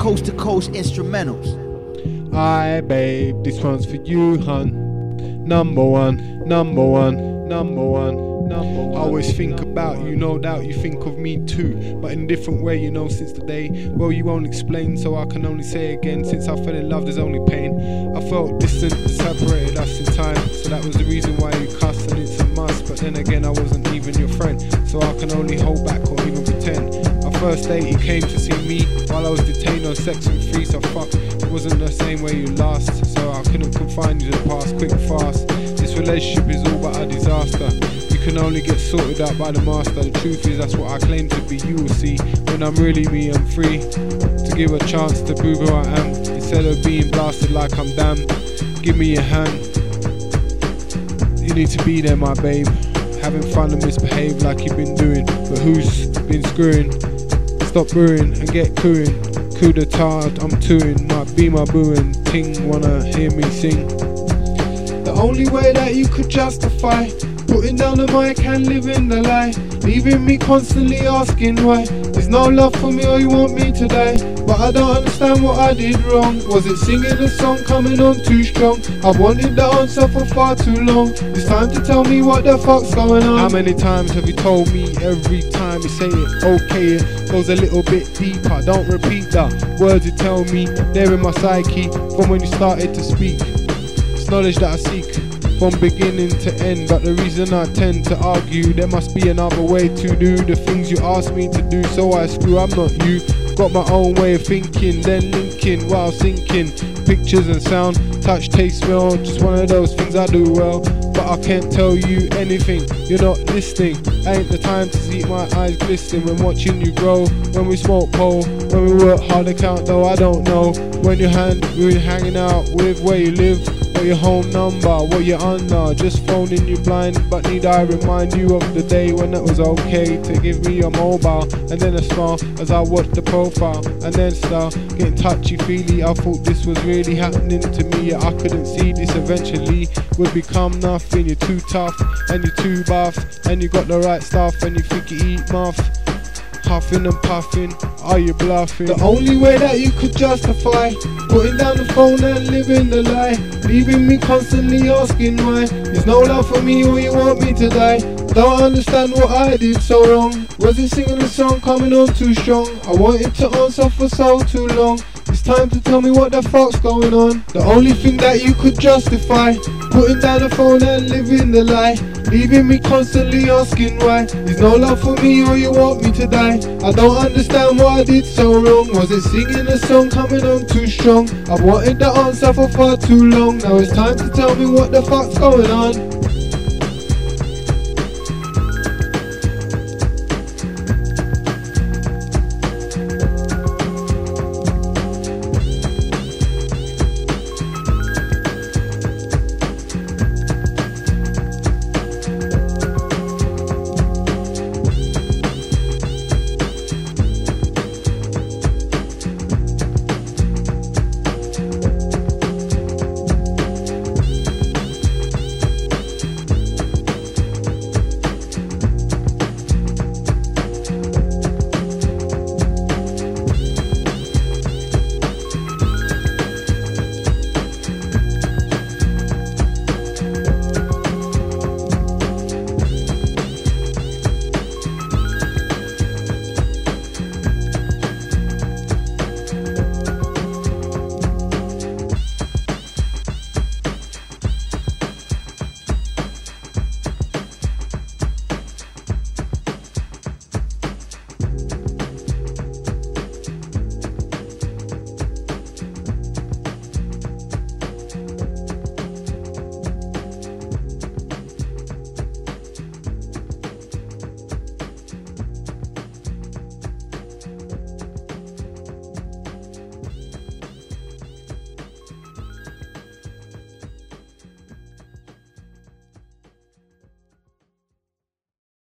coast to coast instrumentals. Aye, babe, this one's for you, hun. Number one, number one, number one. I always think about you, no doubt you think of me too, but in a different way, you know, since the day, well, you won't explain, so I can only say again, since I fell in love there's only pain. I felt distant, separated us in time, so that was the reason why you cussed, and it's a must, but then again I wasn't even your friend, so I can only hold back or even pretend. Our first date he came to see me, while I was detained on section 3, so fuck, it wasn't the same way you last, so I couldn't confine you to the past, quick and fast. This relationship is all but a disaster. Can only get sorted out by the master. The truth is that's what I claim to be. You will see when I'm really me, I'm free to give a chance to prove who I am, instead of being blasted like I'm damned. Give me your hand, you need to be there, my babe. Having fun and misbehave like you've been doing, but who's been screwing? Stop brewing and get cooing. Coup d'etat, I'm touring, might be my booing. Ting wanna hear me sing. The only way that you could justify putting down the mic and living the lie, leaving me constantly asking why. There's no love for me or you want me to die, but I don't understand what I did wrong. Was it singing a song coming on too strong? I've wanted the answer for far too long. It's time to tell me what the fuck's going on. How many times have you told me? Every time you say it, okay, it goes a little bit deeper. Don't repeat the words you tell me, they're in my psyche from when you started to speak. It's knowledge that I seek from beginning to end, but the reason I tend to argue, there must be another way to do the things you ask me to do, so I screw, I'm not you. Got my own way of thinking, then linking while sinking. Pictures and sound, touch, taste, smell, just one of those things I do well, but I can't tell you anything, you're not listening. Ain't the time to see my eyes glistening when watching you grow. When we smoke pole, when we work hard to count though, I don't know. When you're hanging out with where you live, or your home number, what you're under. Just phoning you blind, but need I remind you of the day when it was okay to give me your mobile, and then a smile as I watched the profile, and then start getting touchy-feely. I thought this was really happening to me, yeah, I couldn't see this eventually would become nothing. You're too tough, and you're too buff, and you got the right stuff, and you think you eat muff. Huffing and puffing, are you bluffing? The only way that you could justify putting down the phone and living the lie, leaving me constantly asking why. There's no love for me or you want me to die. Don't understand what I did so wrong. Was it singing a song coming on too strong? I wanted to answer for so too long. It's time to tell me what the fuck's going on. The only thing that you could justify putting down the phone and living the lie, leaving me constantly asking why. There's no love for me or you want me to die. I don't understand what I did so wrong. Was it singing a song coming on too strong? I've wanted the answer for far too long. Now it's time to tell me what the fuck's going on.